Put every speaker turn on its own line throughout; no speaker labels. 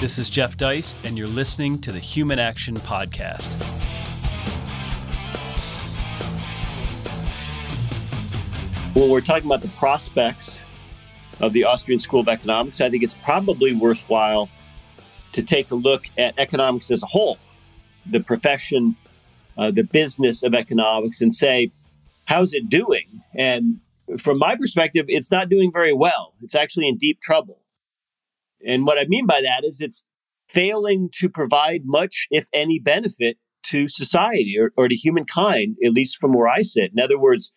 This is Jeff Deist, and you're listening to the Human Action Podcast.
When we're talking about the prospects of the Austrian School of Economics, I think it's probably worthwhile to take a look at economics as a whole, the profession, the business of economics, and say, how's it doing? And from my perspective, it's not doing very well. It's actually in deep trouble. And what I mean by that is it's failing to provide much, if any, benefit to society or to humankind, at least from where I sit. In other words,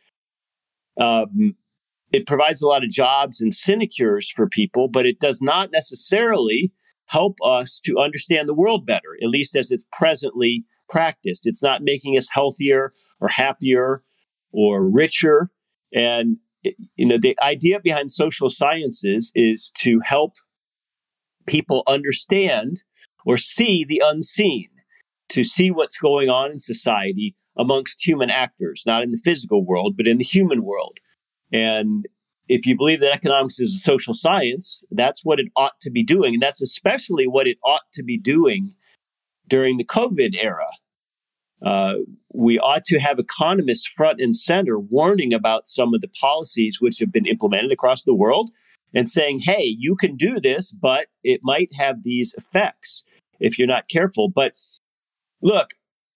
it provides a lot of jobs and sinecures for people, but it does not necessarily help us to understand the world better, at least as it's presently practiced. It's not making us healthier or happier or richer. And, the idea behind social sciences is to help people understand or see the unseen, to see what's going on in society amongst human actors, not in the physical world, but in the human world. And if you believe that economics is a social science, that's what it ought to be doing. And that's especially what it ought to be doing during the COVID era. We ought to have economists front and center warning about some of the policies which have been implemented across the world and saying, hey, you can do this, but it might have these effects if you're not careful. But look,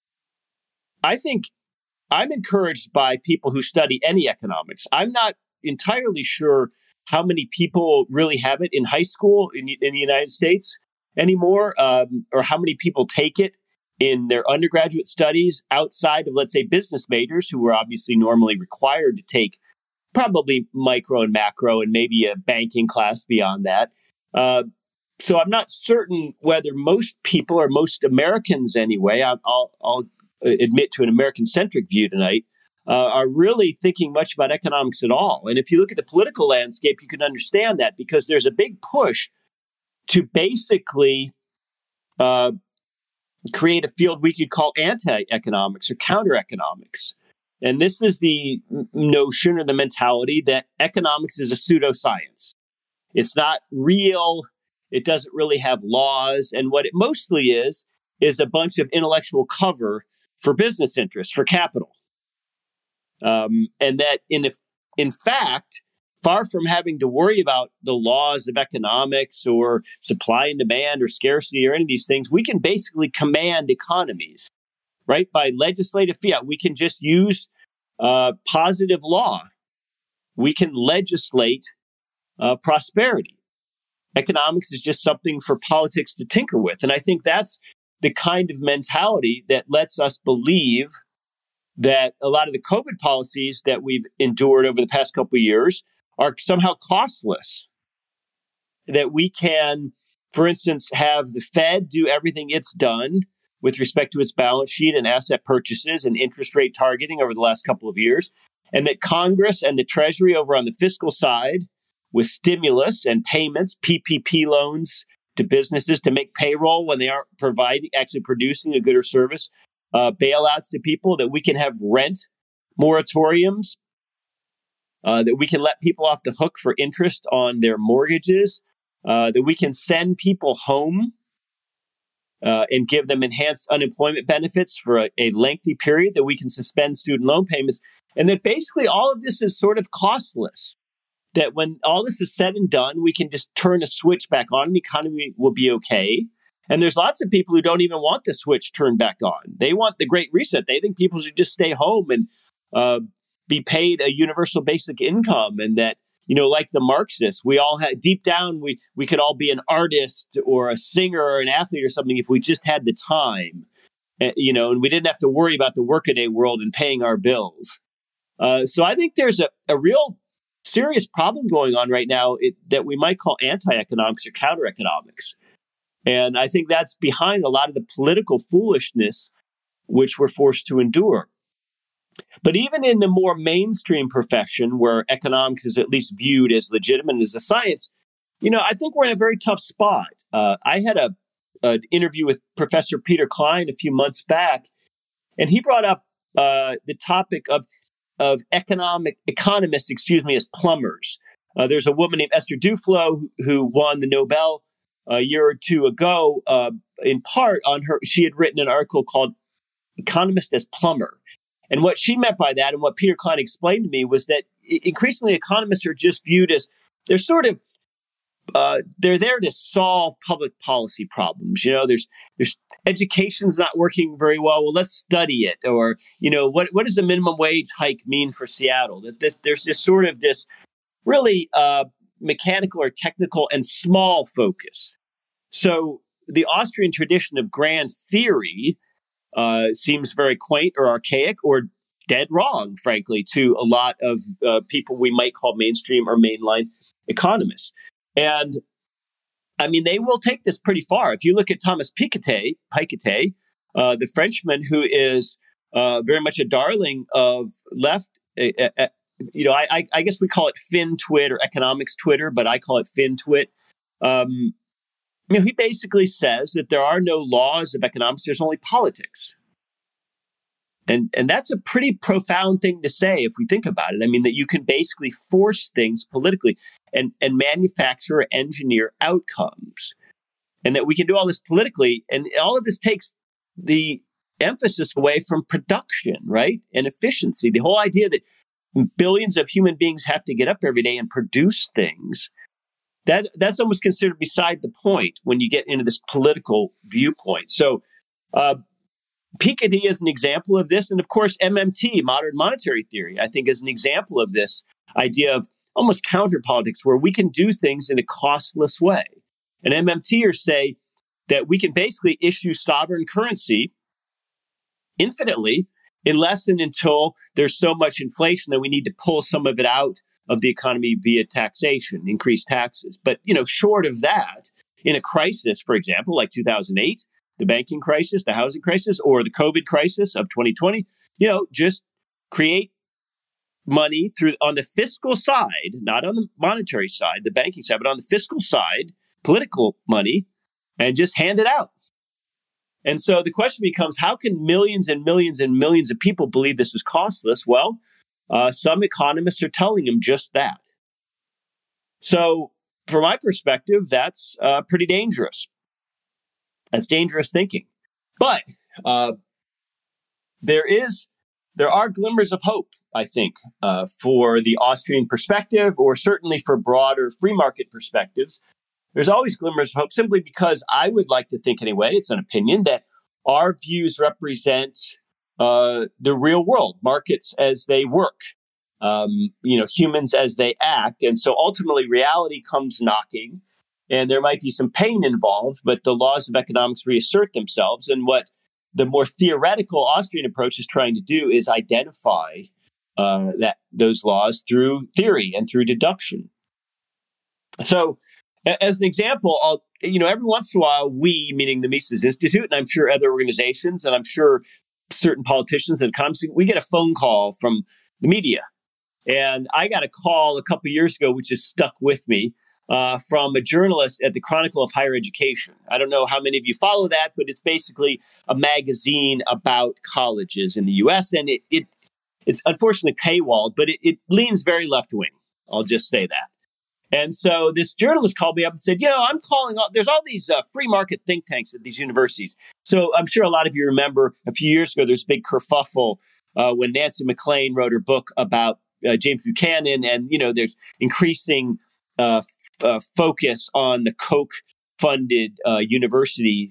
I think I'm encouraged by people who study any economics. I'm not entirely sure how many people really have it in high school in the United States anymore, or how many people take it in their undergraduate studies outside of, let's say, business majors who were obviously normally required to take probably micro and macro and maybe a banking class beyond that. So I'm not certain whether most people or most Americans anyway, I'll admit to an American-centric view tonight, are really thinking much about economics at all. And if you look at the political landscape, you can understand that because there's a big push to basically create a field we could call anti-economics or counter-economics. And this is the notion or the mentality that economics is a pseudoscience. It's not real. It doesn't really have laws. And what it mostly is a bunch of intellectual cover for business interests, for capital. And that in fact, far from having to worry about the laws of economics or supply and demand or scarcity or any of these things, we can basically command economies, right? By legislative fiat. We can just use positive law. We can legislate prosperity. Economics is just something for politics to tinker with. And I think that's the kind of mentality that lets us believe that a lot of the COVID policies that we've endured over the past couple of years are somehow costless. That we can, for instance, have the Fed do everything it's done with respect to its balance sheet and asset purchases and interest rate targeting over the last couple of years, and that Congress and the Treasury over on the fiscal side with stimulus and payments, PPP loans to businesses to make payroll when they aren't actually producing a good or service, bailouts to people, that we can have rent moratoriums, that we can let people off the hook for interest on their mortgages, that we can send people home and give them enhanced unemployment benefits for a lengthy period, that we can suspend student loan payments, and that basically all of this is sort of costless. That when all this is said and done, we can just turn a switch back on and the economy will be okay. And there's lots of people who don't even want the switch turned back on. They want the Great Reset. They think people should just stay home and be paid a universal basic income. And that, like the Marxists, we all had deep down, we could all be an artist or a singer or an athlete or something if we just had the time, and we didn't have to worry about the workaday world and paying our bills. So I think there's a real serious problem going on right now that we might call anti-economics or counter-economics. And I think that's behind a lot of the political foolishness which we're forced to endure. But even in the more mainstream profession where economics is at least viewed as legitimate as a science, I think we're in a very tough spot. I had an interview with Professor Peter Klein a few months back, and he brought up the topic of economists as plumbers. There's a woman named Esther Duflo who won the Nobel a year or two ago, in part on her. She had written an article called "Economist as Plumber," and what she meant by that, and what Peter Klein explained to me, was that increasingly economists are just viewed as they're sort of they're there to solve public policy problems. There's education's not working very well. Well, let's study it. Or, what does the minimum wage hike mean for Seattle? There's this sort of this really mechanical or technical and small focus. So the Austrian tradition of grand theory seems very quaint or archaic or dead wrong, frankly, to a lot of people we might call mainstream or mainline economists. And I mean, they will take this pretty far. If you look at Thomas Piketty, the Frenchman who is very much a darling of left, I guess we call it FinTwit or economics Twitter, but I call it FinTwit. He basically says that there are no laws of economics, there's only politics. And that's a pretty profound thing to say if we think about it. I mean, that you can basically force things politically and manufacture or engineer outcomes. And that we can do all this politically. And all of this takes the emphasis away from production, right? And efficiency. The whole idea that billions of human beings have to get up every day and produce things, that's almost considered beside the point when you get into this political viewpoint. So, Piketty is an example of this. And of course, MMT, modern monetary theory, I think is an example of this idea of almost counter politics where we can do things in a costless way. And MMTers say that we can basically issue sovereign currency infinitely unless and until there's so much inflation that we need to pull some of it out of the economy via taxation, increased taxes. But, short of that, in a crisis, for example, like 2008, the banking crisis, the housing crisis, or the COVID crisis of 2020, just create money on the fiscal side, not on the monetary side, the banking side, but on the fiscal side, political money, and just hand it out. And so the question becomes, how can millions and millions and millions of people believe this is costless? Well, some economists are telling them just that. So from my perspective, that's pretty dangerous. That's dangerous thinking. But there are glimmers of hope, I think, for the Austrian perspective, or certainly for broader free market perspectives. There's always glimmers of hope, simply because I would like to think, anyway, it's an opinion, that our views represent the real world, markets as they work, humans as they act. And so ultimately reality comes knocking. And there might be some pain involved, but the laws of economics reassert themselves. And what the more theoretical Austrian approach is trying to do is identify those laws through theory and through deduction. So, as an example, every once in a while, we, meaning the Mises Institute, and I'm sure other organizations, and I'm sure certain politicians and economists, we get a phone call from the media. And I got a call a couple of years ago, which has stuck with me, from a journalist at the Chronicle of Higher Education. I don't know how many of you follow that, but it's basically a magazine about colleges in the U.S. And it's unfortunately paywalled, but it leans very left-wing. I'll just say that. And so this journalist called me up and said, I'm calling there's all these free market think tanks at these universities. So I'm sure a lot of you remember a few years ago, there's a big kerfuffle when Nancy MacLean wrote her book about James Buchanan. And, there's increasing focus on the Koch-funded university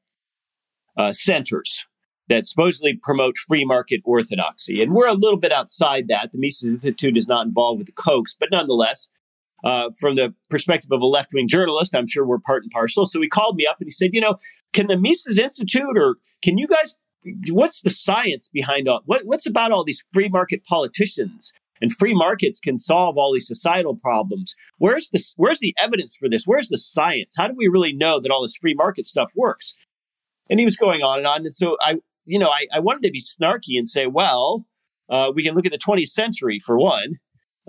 centers that supposedly promote free market orthodoxy. And we're a little bit outside that. The Mises Institute is not involved with the Kochs, but nonetheless, from the perspective of a left-wing journalist, I'm sure we're part and parcel. So he called me up and he said, can the Mises Institute, or can you guys, what's the science behind what's about all these free market politicians? And free markets can solve all these societal problems. Where's the evidence for this? Where's the science? How do we really know that all this free market stuff works? And he was going on and on. And so I wanted to be snarky and say, well, we can look at the 20th century for one.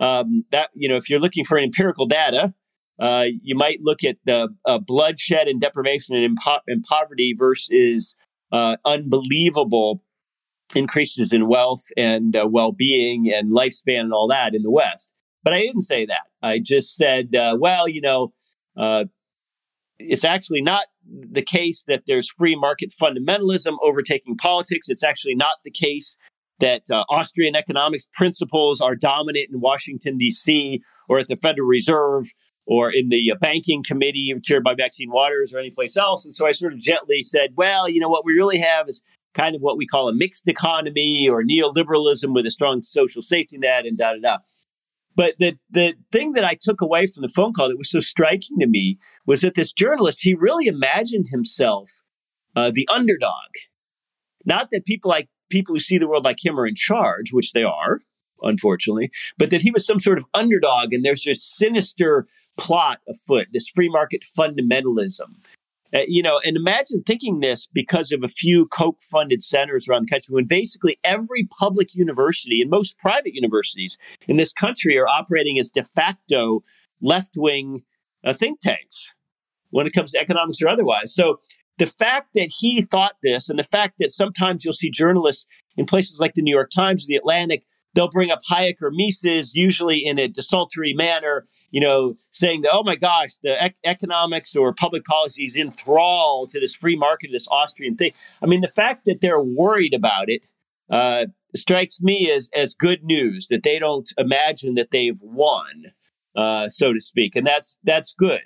If you're looking for empirical data, you might look at the bloodshed and deprivation and poverty versus unbelievable increases in wealth and well-being and lifespan and all that in the West. But I didn't say that. I just said, it's actually not the case that there's free market fundamentalism overtaking politics. It's actually not the case that Austrian economics principles are dominant in Washington, D.C., or at the Federal Reserve, or in the banking committee chaired by Maxine Waters, or anyplace else. And so I sort of gently said, well, what we really have is kind of what we call a mixed economy or neoliberalism with a strong social safety net and da-da-da. But the thing that I took away from the phone call that was so striking to me was that this journalist, he really imagined himself the underdog. Not that people who see the world like him are in charge, which they are, unfortunately, but that he was some sort of underdog and there's this sinister plot afoot, this free market fundamentalism. And imagine thinking this because of a few Koch-funded centers around the country when basically every public university and most private universities in this country are operating as de facto left-wing think tanks when it comes to economics or otherwise. So the fact that he thought this and the fact that sometimes you'll see journalists in places like the New York Times or the Atlantic, they'll bring up Hayek or Mises, usually in a desultory manner, saying that, oh my gosh, the economics or public policy is in thrall to this free market, this Austrian thing. I mean, the fact that they're worried about it strikes me as good news, that they don't imagine that they've won, so to speak. And that's good.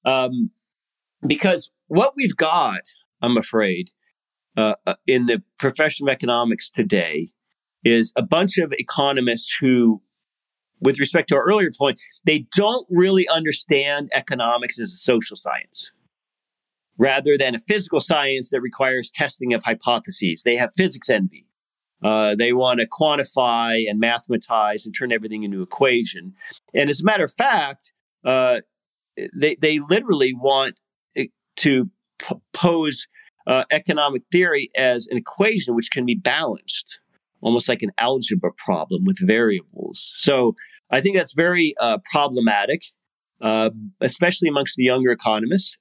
Because what we've got, I'm afraid, in the profession of economics today is a bunch of economists who, with respect to our earlier point, they don't really understand economics as a social science rather than a physical science that requires testing of hypotheses. They have physics envy. They want to quantify and mathematize and turn everything into an equation. And as a matter of fact, they literally want to pose economic theory as an equation which can be balanced, almost like an algebra problem with variables. So I think that's very problematic, especially amongst the younger economists.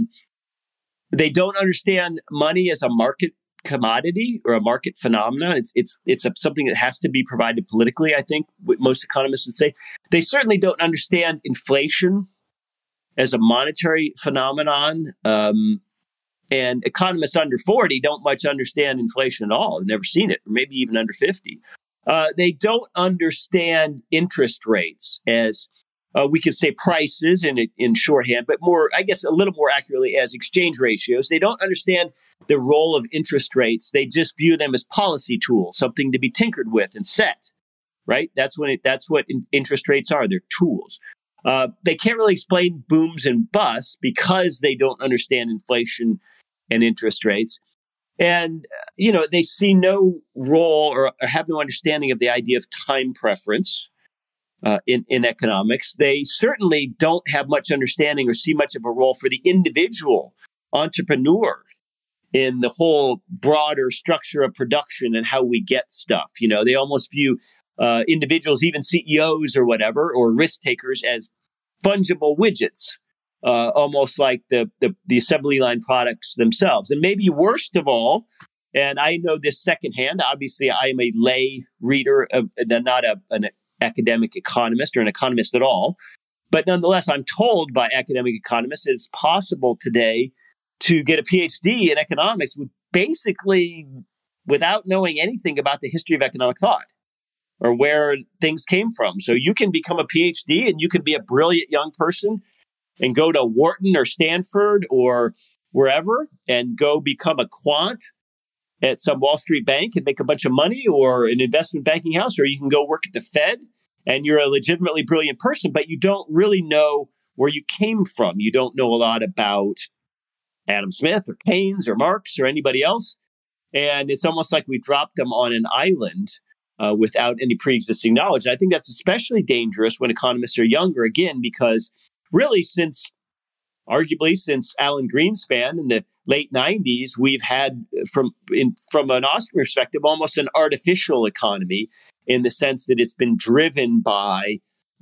They don't understand money as a market commodity or a market phenomenon. It's something that has to be provided politically, I think, what most economists would say. They certainly don't understand inflation as a monetary phenomenon. And economists under 40 don't much understand inflation at all. They've never seen it, or maybe even under 50. They don't understand interest rates as we could say prices in shorthand, but more, I guess, a little more accurately as exchange ratios. They don't understand the role of interest rates. They just view them as policy tools, something to be tinkered with and set. Right? That's what interest rates are. They're tools. They can't really explain booms and busts because they don't understand inflation and interest rates. And, they see no role or have no understanding of the idea of time preference in economics. They certainly don't have much understanding or see much of a role for the individual entrepreneur in the whole broader structure of production and how we get stuff. They almost view individuals, even CEOs or whatever, or risk takers as fungible widgets. Almost like the assembly line products themselves. And maybe worst of all, and I know this secondhand, obviously I am a lay reader, not an academic economist or an economist at all. But nonetheless, I'm told by academic economists that it's possible today to get a PhD in economics without knowing anything about the history of economic thought or where things came from. So you can become a PhD and you can be a brilliant young person and go to Wharton or Stanford or wherever and go become a quant at some Wall Street bank and make a bunch of money, or an investment banking house, or you can go work at the Fed and you're a legitimately brilliant person, but you don't really know where you came from. You don't know a lot about Adam Smith or Keynes or Marx or anybody else. And it's almost like we dropped them on an island without any pre-existing knowledge. And I think that's especially dangerous when economists are younger, again, because really, arguably since Alan Greenspan in the late 90s, we've had, from an Austrian perspective, almost an artificial economy in the sense that it's been driven by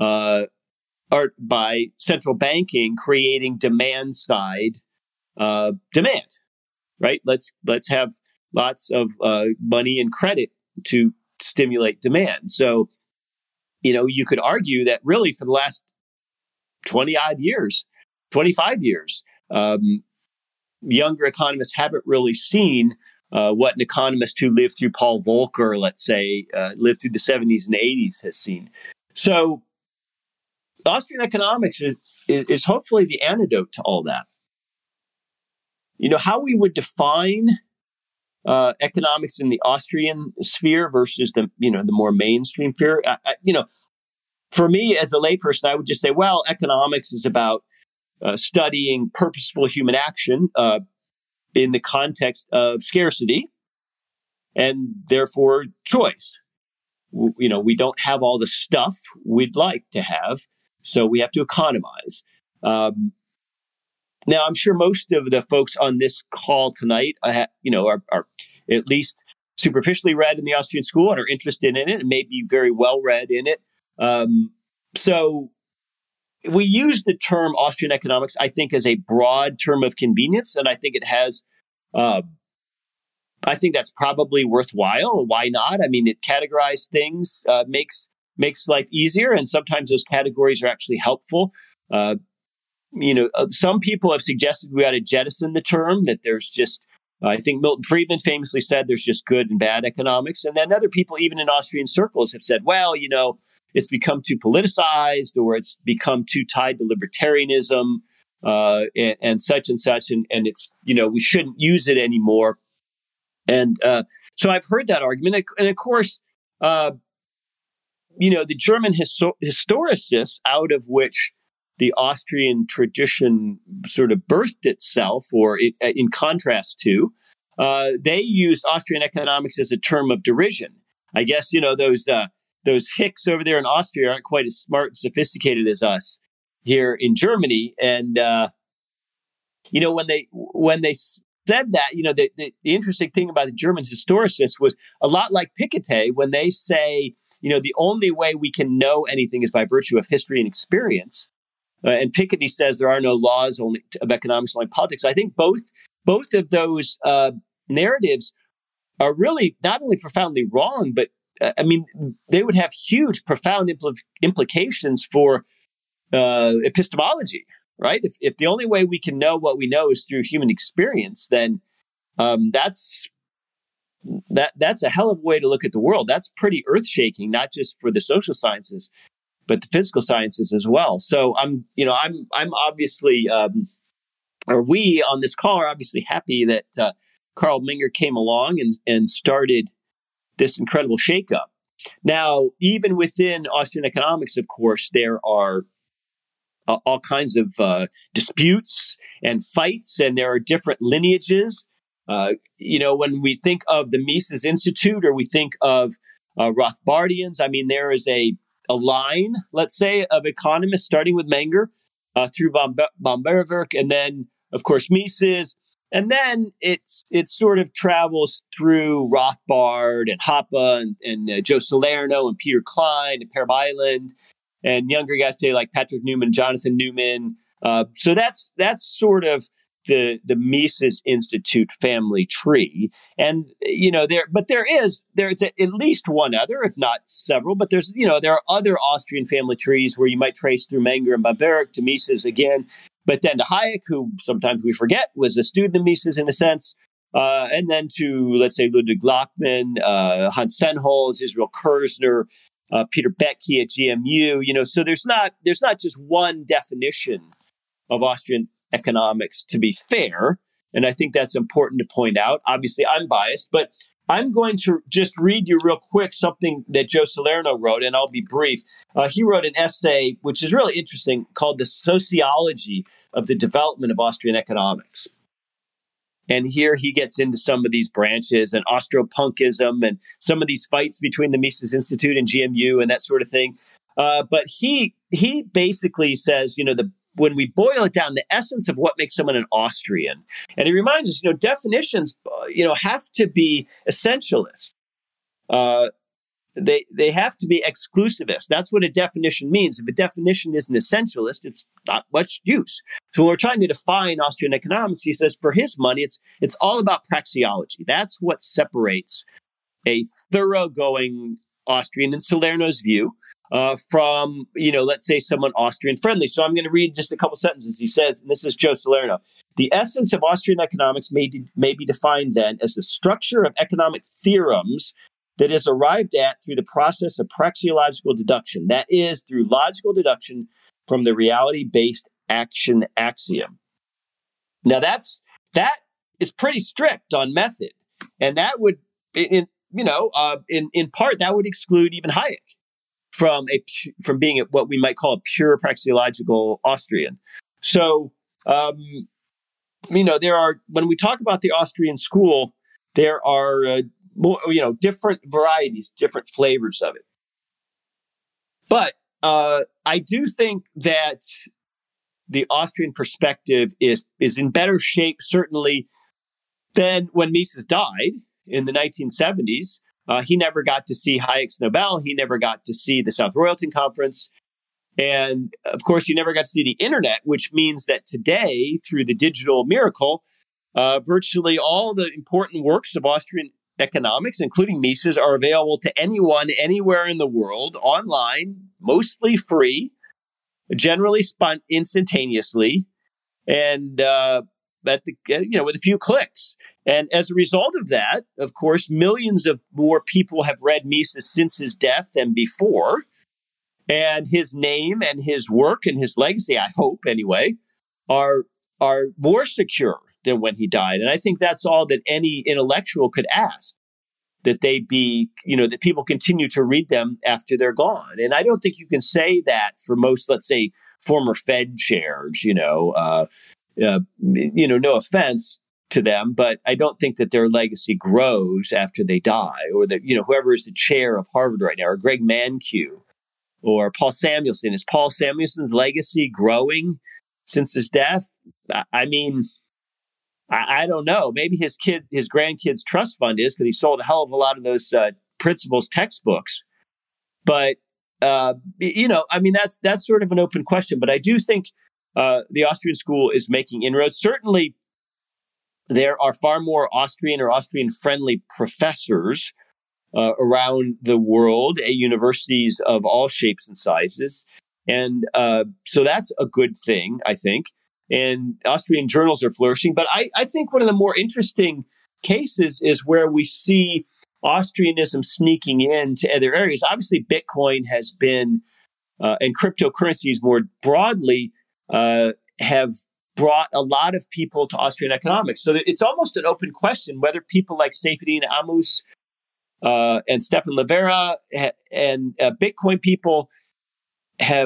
central banking creating demand side demand. Right? Let's have lots of money and credit to stimulate demand. So, you could argue that really for the last 20 odd years, 25 years, Younger economists haven't really seen what an economist who lived through Paul Volcker, let's say, lived through the 70s and 80s has seen. So Austrian economics is hopefully the antidote to all that. How we would define economics in the Austrian sphere versus the more mainstream sphere. For me as a layperson, I would just say, well, economics is about studying purposeful human action in the context of scarcity and therefore choice. We don't have all the stuff we'd like to have, so we have to economize. Now, I'm sure most of the folks on this call tonight, are at least superficially read in the Austrian school and are interested in it and may be very well read in it. So we use the term Austrian economics, I think, as a broad term of convenience, and I think it has. I think that's probably worthwhile. Why not? I mean, it categorizes things, makes life easier, and sometimes those categories are actually helpful. Some people have suggested we ought to jettison the term, that there's just, I think Milton Friedman famously said there's just good and bad economics. And then other people, even in Austrian circles, have said, well, it's become too politicized, or it's become too tied to libertarianism and such and such. And it's, we shouldn't use it anymore. And so I've heard that argument. And of course, the German historicists, out of which the Austrian tradition sort of birthed itself, or in contrast to, they used Austrian economics as a term of derision. I guess, those hicks over there in Austria aren't quite as smart and sophisticated as us here in Germany. And, when they said that, the interesting thing about the German historicists was a lot like Piketty, when they say, the only way we can know anything is by virtue of history and experience. And Piketty says there are no laws only of economics, only politics. I think both of those narratives are really not only profoundly wrong, but they would have huge, profound implications for epistemology, right? If the only way we can know what we know is through human experience, then that's a hell of a way to look at the world. That's pretty earth-shaking, not just for the social sciences, but the physical sciences as well. So I'm obviously, or we on this call are obviously happy that Carl Menger came along and started this incredible shakeup. Now, even within Austrian economics, of course, there are all kinds of disputes and fights, and there are different lineages. When we think of the Mises Institute, or we think of Rothbardians, there is a line, let's say, of economists, starting with Menger through Böhm-Bawerk, and then, of course, Mises. And then it sort of travels through Rothbard and Hoppe and Joe Salerno and Peter Klein and Per Bylund and younger guys today like Patrick Newman, Jonathan Newman. So that's sort of the Mises Institute family tree. And, there's at least one other, if not several, but there are other Austrian family trees where you might trace through Menger and Böhm-Bawerk to Mises again. But then to Hayek, who sometimes we forget was a student of Mises in a sense, and then to, let's say, Ludwig Lachmann, Hans Sennholz, Israel Kirzner, Peter Boettke at GMU. So there's not just one definition of Austrian economics, to be fair, and I think that's important to point out. Obviously, I'm biased, but I'm going to just read you real quick something that Joe Salerno wrote, and I'll be brief. He wrote an essay, which is really interesting, called The Sociology of the Development of Austrian Economics. And here he gets into some of these branches and Austro-Punkism and some of these fights between the Mises Institute and GMU and that sort of thing. But he basically says, when we boil it down, the essence of what makes someone an Austrian, and he reminds us, definitions, have to be essentialist. They have to be exclusivist. That's what a definition means. If a definition isn't essentialist, it's not much use. So when we're trying to define Austrian economics, he says, for his money, it's all about praxeology. That's what separates a thoroughgoing Austrian, in Salerno's view, from, let's say someone Austrian friendly. So I'm going to read just a couple sentences. He says, and this is Joe Salerno, the essence of Austrian economics may be defined then as the structure of economic theorems that is arrived at through the process of praxeological deduction. That is, through logical deduction from the reality-based action axiom. Now that is pretty strict on method, and that would, in part, that would exclude even Hayek from being what we might call a pure praxeological Austrian. So, there are, when we talk about the Austrian school, there are more, different varieties, different flavors of it. But I do think that the Austrian perspective is in better shape, certainly, than when Mises died in the 1970s. He never got to see Hayek's Nobel. He never got to see the South Royalton Conference. And of course, he never got to see the internet, which means that today, through the digital miracle, virtually all the important works of Austrian economics, including Mises, are available to anyone, anywhere in the world, online, mostly free, generally spun instantaneously, and with a few clicks. And as a result of that, of course, millions of more people have read Mises since his death than before. And his name and his work and his legacy, I hope anyway, are more secure than when he died. And I think that's all that any intellectual could ask, that they be, that people continue to read them after they're gone. And I don't think you can say that for most, let's say, former Fed chairs, no offense to them, but I don't think that their legacy grows after they die, or that, whoever is the chair of Harvard right now, or Greg Mankiw, or Paul Samuelson. Is Paul Samuelson's legacy growing since his death? I mean, I don't know. Maybe his grandkids' trust fund is, because he sold a hell of a lot of those principles textbooks. But that's sort of an open question. But I do think the Austrian school is making inroads. Certainly, there are far more Austrian or Austrian-friendly professors around the world at universities of all shapes and sizes. And so that's a good thing, I think. And Austrian journals are flourishing. But I think one of the more interesting cases is where we see Austrianism sneaking into other areas. Obviously, Bitcoin has been, and cryptocurrencies more broadly, have brought a lot of people to Austrian economics. So it's almost an open question whether people like Saifedean Ammous and Stefan Livera and Bitcoin people have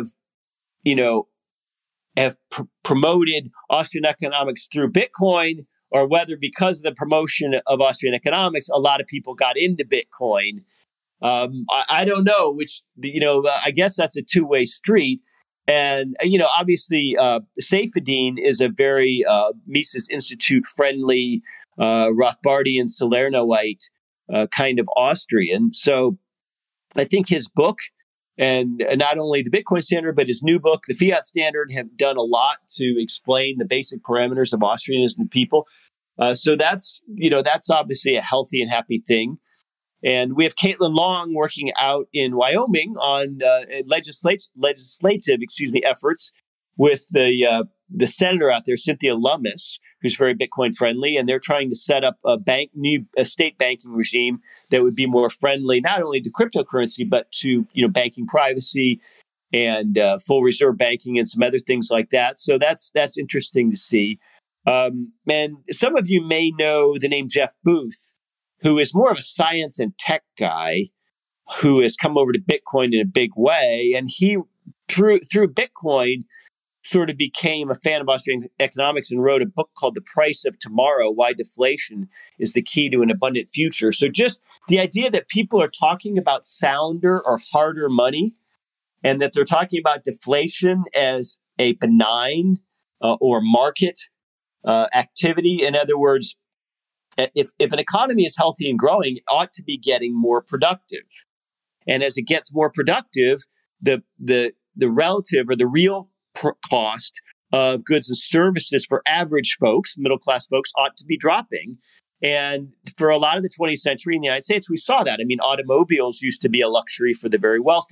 promoted Austrian economics through Bitcoin, or whether because of the promotion of Austrian economics, a lot of people got into Bitcoin. I don't know, which, I guess that's a two-way street. And, obviously, Saifedean is a very Mises Institute friendly, Rothbardian, Salernoite kind of Austrian. So I think his book, and not only the Bitcoin Standard, but his new book, The Fiat Standard, have done a lot to explain the basic parameters of Austrianism to people. So that's obviously a healthy and happy thing. And we have Caitlin Long working out in Wyoming on legislative efforts with the senator out there, Cynthia Lummis, who's very Bitcoin friendly, and they're trying to set up a state banking regime that would be more friendly not only to cryptocurrency but to banking privacy and full reserve banking and some other things like that. So that's interesting to see. And some of you may know the name Jeff Booth, who is more of a science and tech guy who has come over to Bitcoin in a big way. And he, through Bitcoin, sort of became a fan of Austrian economics and wrote a book called The Price of Tomorrow, Why Deflation is the Key to an Abundant Future. So just the idea that people are talking about sounder or harder money, and that they're talking about deflation as a benign or market activity. In other words, if an economy is healthy and growing, it ought to be getting more productive. And as it gets more productive, the relative or the real cost of goods and services for average folks, middle-class folks, ought to be dropping. And for a lot of the 20th century in the United States, we saw that. I mean, automobiles used to be a luxury for the very wealthy.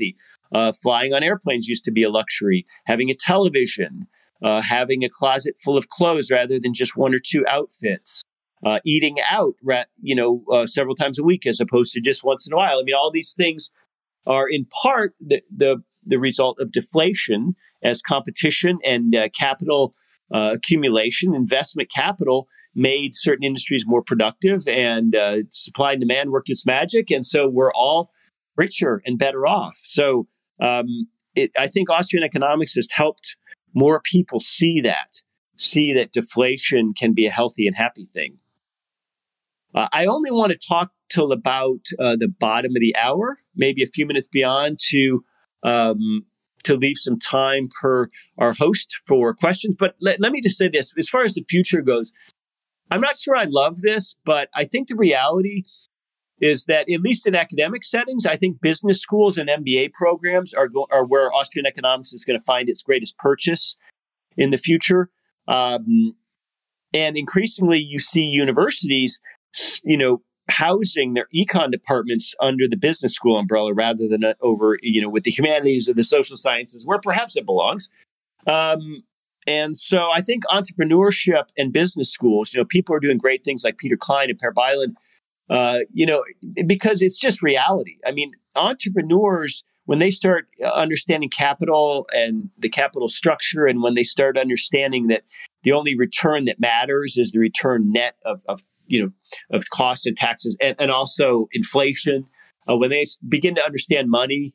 Flying on airplanes used to be a luxury. Having a television, having a closet full of clothes rather than just one or two outfits. Eating out, several times a week as opposed to just once in a while. I mean, all these things are in part the result of deflation as competition and capital accumulation, investment capital made certain industries more productive, and supply and demand worked its magic. And so we're all richer and better off. So I think Austrian economics has helped more people see that deflation can be a healthy and happy thing. I only want to talk till about the bottom of the hour, maybe a few minutes beyond, to leave some time per our host for questions. But let me just say this. As far as the future goes, I'm not sure I love this, but I think the reality is that, at least in academic settings, I think business schools and MBA programs are where Austrian economics is going to find its greatest purchase in the future. And increasingly, you see universities housing their econ departments under the business school umbrella rather than over, with the humanities or the social sciences, where perhaps it belongs. And so I think entrepreneurship and business schools, people are doing great things like Peter Klein and Per Bailen, because it's just reality. I mean, entrepreneurs, when they start understanding capital and the capital structure, and when they start understanding that the only return that matters is the return net of costs and taxes and also inflation, when they begin to understand money,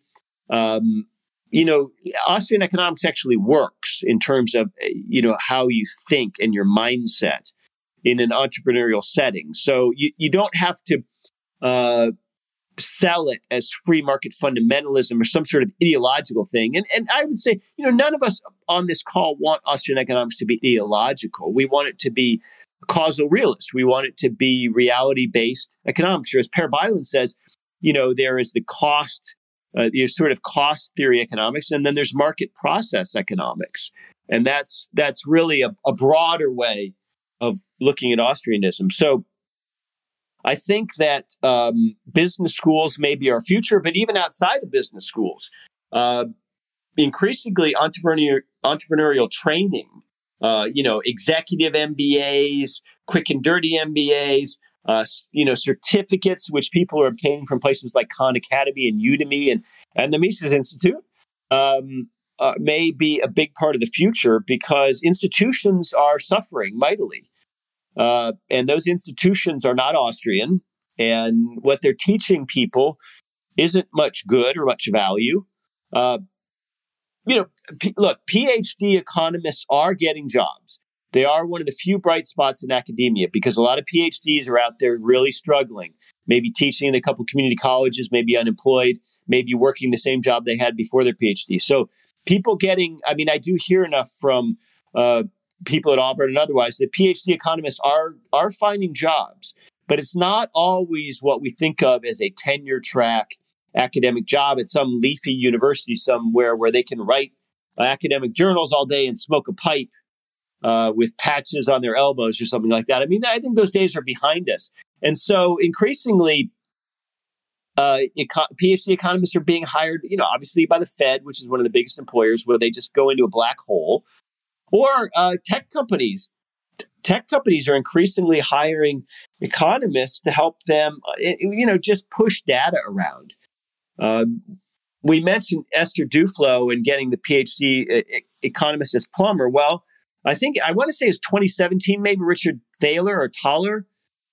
Austrian economics actually works in terms of, how you think and your mindset in an entrepreneurial setting. So you don't have to sell it as free market fundamentalism or some sort of ideological thing. And I would say, none of us on this call want Austrian economics to be ideological. We want it to be causal realist. We want it to be reality-based economics. Or as Per Bailen says, there is the cost, sort of cost theory economics, and then there's market process economics. And that's really a broader way of looking at Austrianism. So I think that business schools may be our future, but even outside of business schools, increasingly entrepreneurial training, executive MBAs, quick and dirty MBAs, certificates, which people are obtaining from places like Khan Academy and Udemy and the Mises Institute, may be a big part of the future, because institutions are suffering mightily. And those institutions are not Austrian, and what they're teaching people isn't much good or much value. Look, PhD economists are getting jobs. They are one of the few bright spots in academia, because a lot of PhDs are out there really struggling, maybe teaching in a couple community colleges, maybe unemployed, maybe working the same job they had before their PhD. So people I do hear enough from people at Auburn and otherwise that PhD economists are finding jobs, but it's not always what we think of as a tenure track academic job at some leafy university somewhere where they can write academic journals all day and smoke a pipe with patches on their elbows or something like that. I mean, I think those days are behind us. And so increasingly, PhD economists are being hired, obviously by the Fed, which is one of the biggest employers, where they just go into a black hole, or tech companies. Tech companies are increasingly hiring economists to help them, just push data around. We mentioned Esther Duflo and getting the PhD economist as plumber. Well, I want to say it's 2017, maybe Richard Thaler.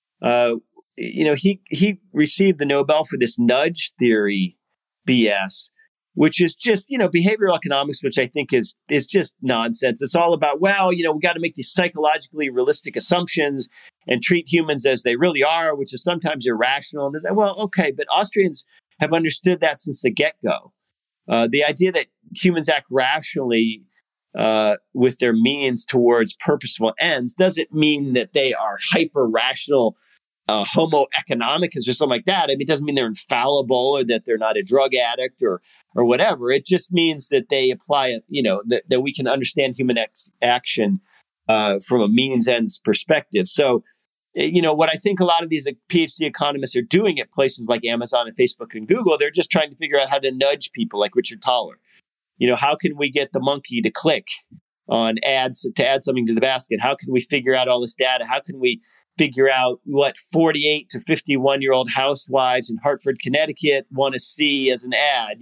He received the Nobel for this nudge theory BS, which is just, behavioral economics, which I think is just nonsense. It's all about, we got to make these psychologically realistic assumptions and treat humans as they really are, which is sometimes irrational. And okay, but Austrians have understood that since the get-go. The idea that humans act rationally with their means towards purposeful ends doesn't mean that they are hyper-rational homo economicus or something like that. I mean, it doesn't mean they're infallible or that they're not a drug addict or whatever. It just means that they apply, that we can understand human action from a means ends perspective. So what I think a lot of these PhD economists are doing at places like Amazon and Facebook and Google, they're just trying to figure out how to nudge people like Richard Thaler. How can we get the monkey to click on ads to add something to the basket? How can we figure out all this data? How can we figure out what 48 to 51-year-old housewives in Hartford, Connecticut want to see as an ad?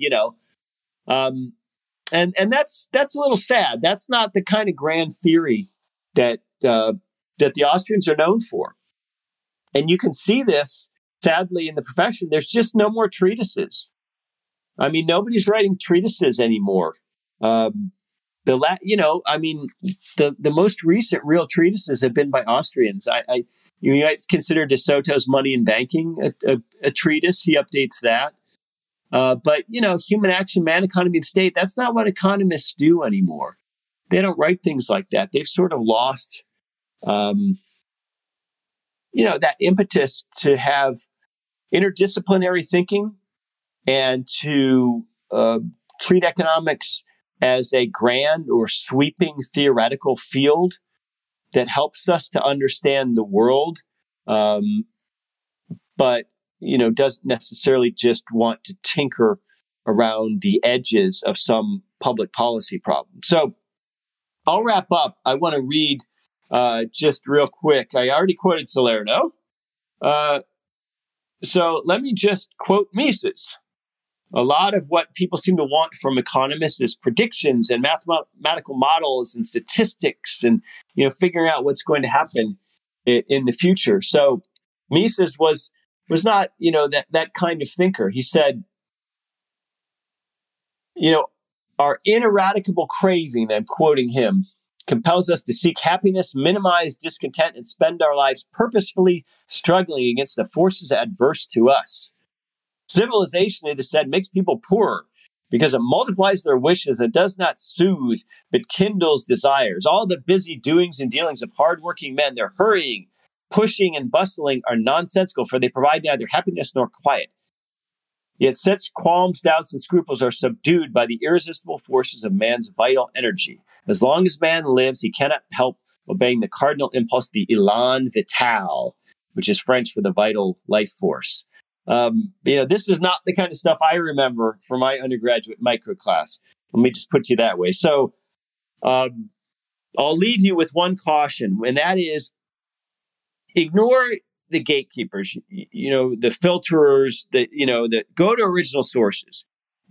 And that's a little sad. That's not the kind of grand theory that the Austrians are known for. And you can see this, sadly, in the profession. There's just no more treatises. I mean, nobody's writing treatises anymore. The most recent real treatises have been by Austrians. You might consider De Soto's Money and Banking a treatise. He updates that. But human action, man, economy, and state, that's not what economists do anymore. They don't write things like that. They've sort of lost, that impetus to have interdisciplinary thinking and to treat economics as a grand or sweeping theoretical field that helps us to understand the world, but doesn't necessarily just want to tinker around the edges of some public policy problem. So I'll wrap up. I want to read just real quick. I already quoted Salerno. So let me just quote Mises. A lot of what people seem to want from economists is predictions and mathematical models and statistics and, figuring out what's going to happen in the future. So Mises was not, that kind of thinker. He said, our ineradicable craving, I'm quoting him, compels us to seek happiness, minimize discontent, and spend our lives purposefully struggling against the forces adverse to us. Civilization, it is said, makes people poorer because it multiplies their wishes and does not soothe, but kindles desires. All the busy doings and dealings of hardworking men, their hurrying, pushing, and bustling are nonsensical, for they provide neither happiness nor quiet. Yet such qualms, doubts, and scruples are subdued by the irresistible forces of man's vital energy. As long as man lives, he cannot help obeying the cardinal impulse, the élan vital, which is French for the vital life force. This is not the kind of stuff I remember from my undergraduate micro class. Let me just put you that way. So I'll leave you with one caution, and that is ignore the gatekeepers, the filterers, that go to original sources.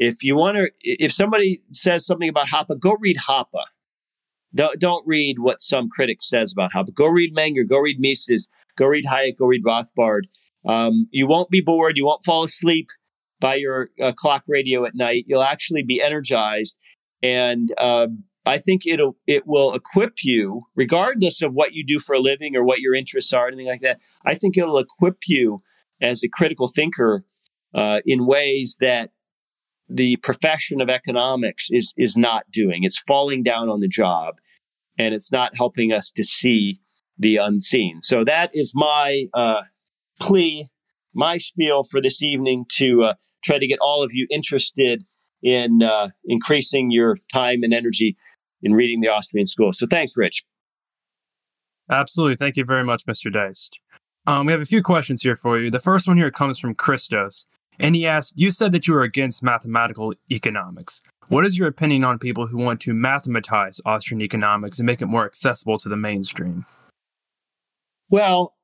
If somebody says something about Hoppe, go read Hoppe. Don't read what some critic says about Hoppe. Go read Menger, go read Mises, go read Hayek, go read Rothbard. You won't be bored. You won't fall asleep by your clock radio at night. You'll actually be energized. And I think it will equip you, regardless of what you do for a living or what your interests are, anything like that. I think it'll equip you as a critical thinker in ways that the profession of economics is not doing. It's falling down on the job, and it's not helping us to see the unseen. So that is my plea, my spiel for this evening to try to get all of you interested in increasing your time and energy in reading the Austrian school. So thanks, Rich.
Absolutely. Thank you very much, Mr. Deist. We have a few questions here for you. The first one here comes from Christos. And he asked, you said that you are against mathematical economics. What is your opinion on people who want to mathematize Austrian economics and make it more accessible to the mainstream?
Well,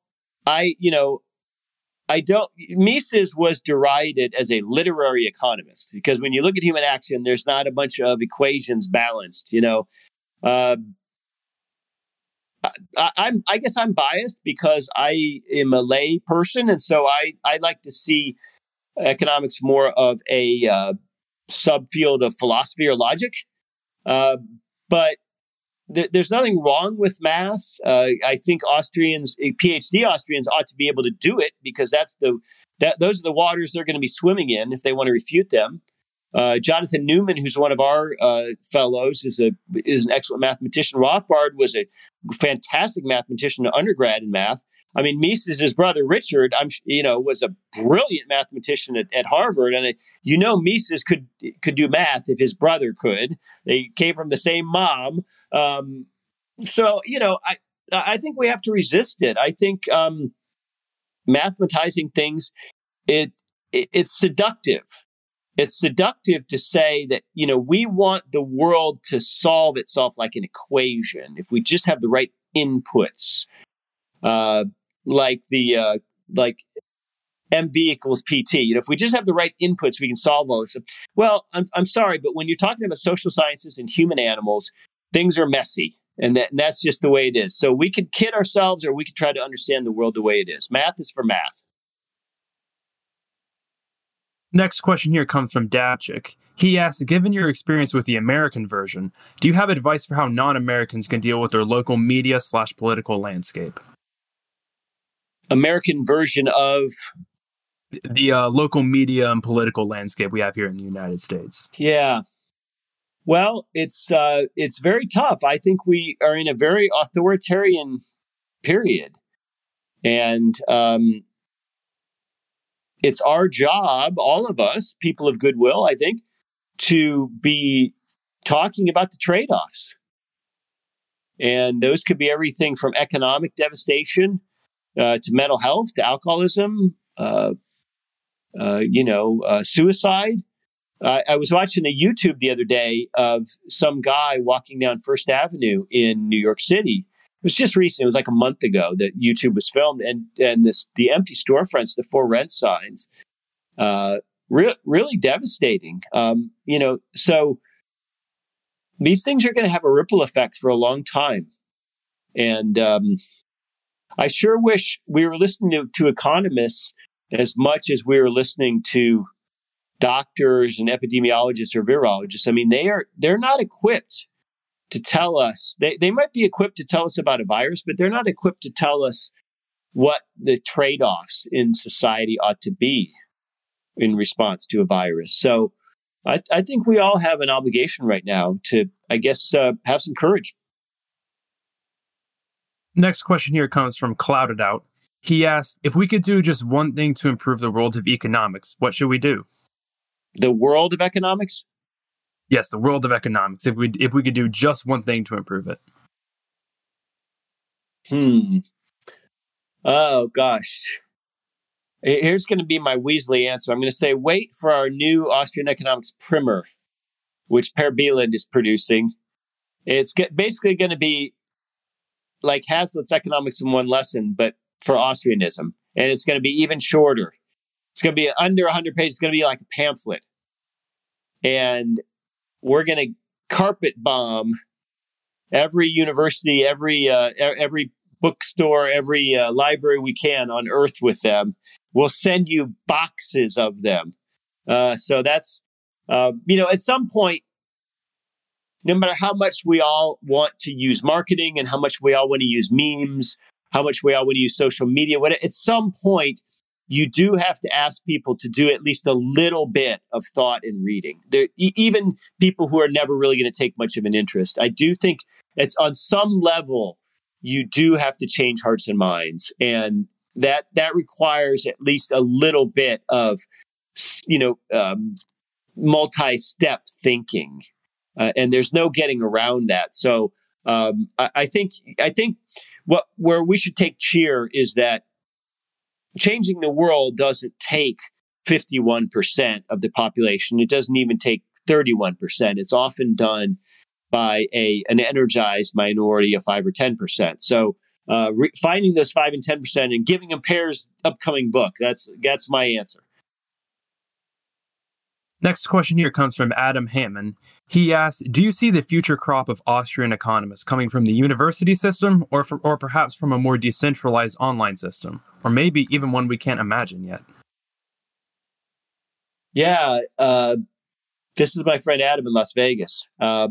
Mises was derided as a literary economist because when you look at human action, there's not a bunch of equations balanced. I guess I'm biased because I am a lay person, and so I like to see economics more of a subfield of philosophy or logic. But there's nothing wrong with math. I think PhD Austrians ought to be able to do it because those are the waters they're going to be swimming in if they want to refute them. Jonathan Newman, who's one of our fellows, is an excellent mathematician. Rothbard was a fantastic mathematician, an undergrad in math. I mean, Mises' brother Richard, was a brilliant mathematician at Harvard, and Mises could do math if his brother could. They came from the same mom, so I think we have to resist it. I think mathematizing things, it's seductive. It's seductive to say that, we want the world to solve itself like an equation. If we just have the right inputs, like MV equals PT. If we just have the right inputs, we can solve all this. Well, I'm sorry, but when you're talking about social sciences and human animals, things are messy. And that's just the way it is. So we could kid ourselves, or we could try to understand the world the way it is. Math is for math.
Next question here comes from Dabchik. He asks, given your experience with the American version, do you have advice for how non-Americans can deal with their local media/political landscape?
American version of
the local media and political landscape we have here in the United States.
Yeah. Well, it's very tough. I think we are in a very authoritarian period. And it's our job, all of us, people of goodwill, I think, to be talking about the trade-offs. And those could be everything from economic devastation to mental health, to alcoholism, suicide. I was watching a YouTube the other day of some guy walking down First Avenue in New York City. It was just recent. It was like a month ago that YouTube was filmed, and the empty storefronts, the for rent signs, really devastating. So these things are going to have a ripple effect for a long time, and I sure wish we were listening to economists as much as we were listening to doctors and epidemiologists or virologists. I mean, they're not equipped to tell us. They might be equipped to tell us about a virus, but they're not equipped to tell us what the trade-offs in society ought to be in response to a virus. So I think we all have an obligation right now to, I guess, have some courage.
Next question here comes from Clouded Out. He asks, if we could do just one thing to improve the world of economics, what should we do?
The world of economics?
Yes, the world of economics. If we could do just one thing to improve it.
Oh, gosh. Here's going to be my Weasley answer. I'm going to say, wait for our new Austrian economics primer, which Per Bieland is producing. It's basically going to be like Hazlitt's Economics in One Lesson, but for Austrianism. And it's going to be even shorter. It's going to be under 100 pages. It's going to be like a pamphlet. And we're going to carpet bomb every university, every bookstore, every library we can on Earth with them. We'll send you boxes of them. So that's, at some point, no matter how much we all want to use marketing and how much we all want to use memes, how much we all want to use social media, at some point, you do have to ask people to do at least a little bit of thought and reading. Even people who are never really going to take much of an interest. I do think it's on some level, you do have to change hearts and minds. And that requires at least a little bit of, multi-step thinking. And there's no getting around that. So I think where we should take cheer is that changing the world doesn't take 51% of the population. It doesn't even take 31%. It's often done by an energized minority of 5 or 10%. So finding those 5 and 10% and giving them Per's upcoming book, that's my answer.
Next question here comes from Adam Hammond. He asks, do you see the future crop of Austrian economists coming from the university system or perhaps from a more decentralized online system, or maybe even one we can't imagine yet?
Yeah, this is my friend Adam in Las Vegas.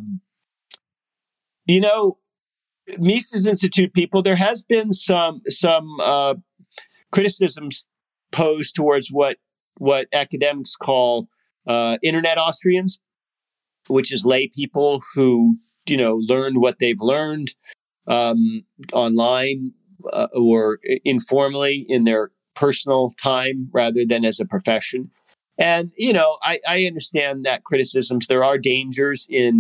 Mises Institute people, there has been some criticisms posed towards what academics call Internet Austrians, which is lay people who, learned what they've learned online or informally in their personal time rather than as a profession. And, I understand that criticisms. There are dangers in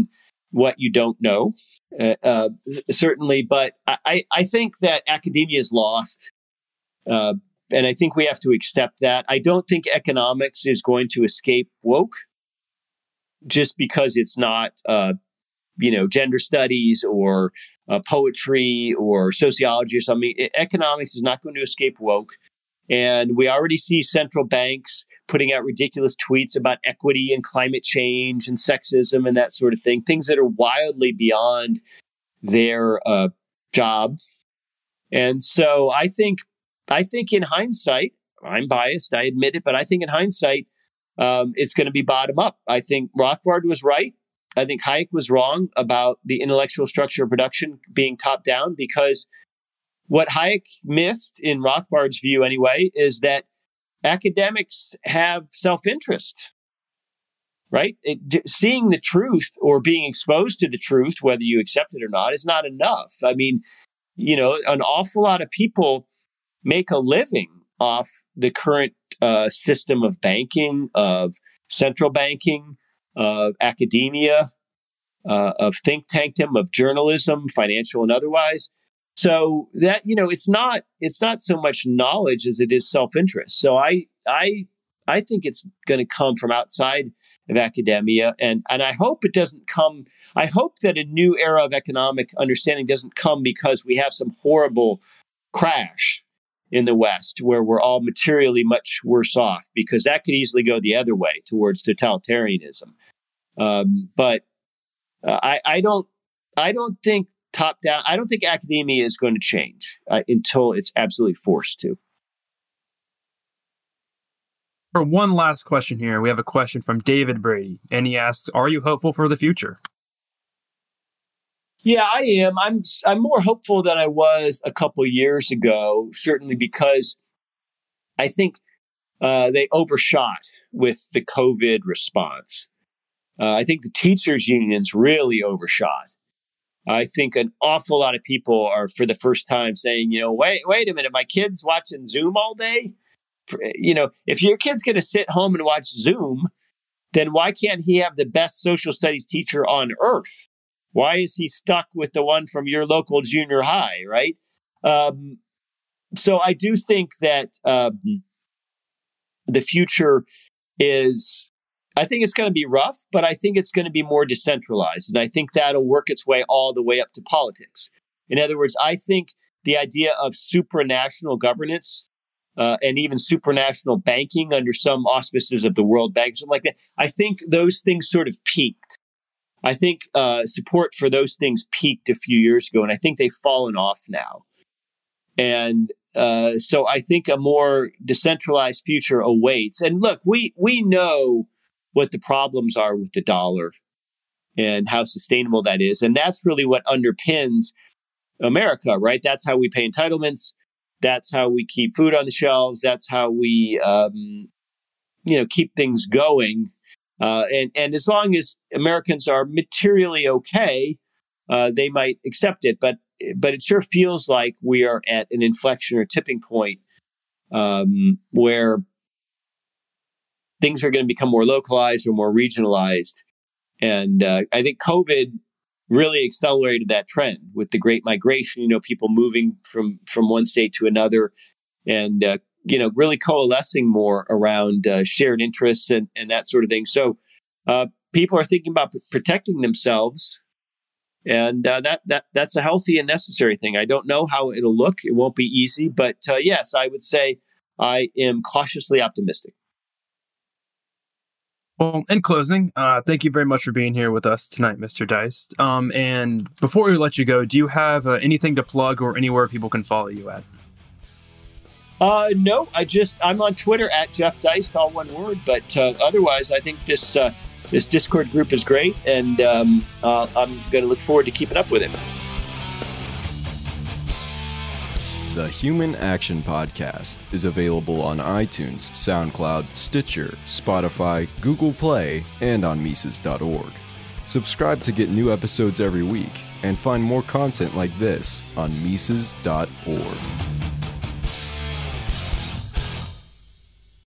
what you don't know, certainly. But I think that academia is lost. And I think we have to accept that. I don't think economics is going to escape woke just because it's not, gender studies or poetry or sociology or something. Economics is not going to escape woke. And we already see central banks putting out ridiculous tweets about equity and climate change and sexism and that sort of thing, things that are wildly beyond their job. And so I think in hindsight, I'm biased, I admit it, but I think in hindsight, it's going to be bottom up. I think Rothbard was right. I think Hayek was wrong about the intellectual structure of production being top down, because what Hayek missed, in Rothbard's view anyway, is that academics have self-interest, right? Seeing the truth or being exposed to the truth, whether you accept it or not, is not enough. I mean, an awful lot of people make a living off the current system of banking, of central banking, of academia, of think tankdom, of journalism, financial and otherwise. So that, it's not so much knowledge as it is self-interest. So I think it's going to come from outside of academia, and I hope it doesn't come. I hope that a new era of economic understanding doesn't come because we have some horrible crash in the West where we're all materially much worse off, because that could easily go the other way towards totalitarianism. But I don't think top down. I don't think academia is going to change until it's absolutely forced to.
For one last question here, we have a question from David Brady, and he asks, "Are you hopeful for the future?"
Yeah, I am. I'm more hopeful than I was a couple of years ago, certainly because I think they overshot with the COVID response. I think the teachers' unions really overshot. I think an awful lot of people are, for the first time, saying, wait a minute, my kid's watching Zoom all day. If your kid's going to sit home and watch Zoom, then why can't he have the best social studies teacher on earth? Why is he stuck with the one from your local junior high, right? So I do think that the future I think it's going to be rough, but I think it's going to be more decentralized. And I think that'll work its way all the way up to politics. In other words, I think the idea of supranational governance and even supranational banking under some auspices of the World Bank, something like that, I think those things sort of peaked. I think support for those things peaked a few years ago, and I think they've fallen off now. And so I think a more decentralized future awaits. And look, we know what the problems are with the dollar and how sustainable that is. And that's really what underpins America, right? That's how we pay entitlements. That's how we keep food on the shelves. That's how we, keep things going. And as long as Americans are materially okay, they might accept it. But it sure feels like we are at an inflection or tipping point where things are going to become more localized or more regionalized. And I think COVID really accelerated that trend with the Great Migration, people moving from one state to another and, really coalescing more around shared interests and that sort of thing. So people are thinking about protecting themselves. And that's a healthy and necessary thing. I don't know how it'll look. It won't be easy. But yes, I would say I am cautiously optimistic.
Well, in closing, thank you very much for being here with us tonight, Mr. Deist. And before we let you go, do you have anything to plug or anywhere people can follow you at?
No, I'm on Twitter at Jeff Deist, all one word. But otherwise, I think this Discord group is great, and I'm going to look forward to keeping up with it.
The Human Action Podcast is available on iTunes, SoundCloud, Stitcher, Spotify, Google Play, and on Mises.org. Subscribe to get new episodes every week, and find more content like this on Mises.org.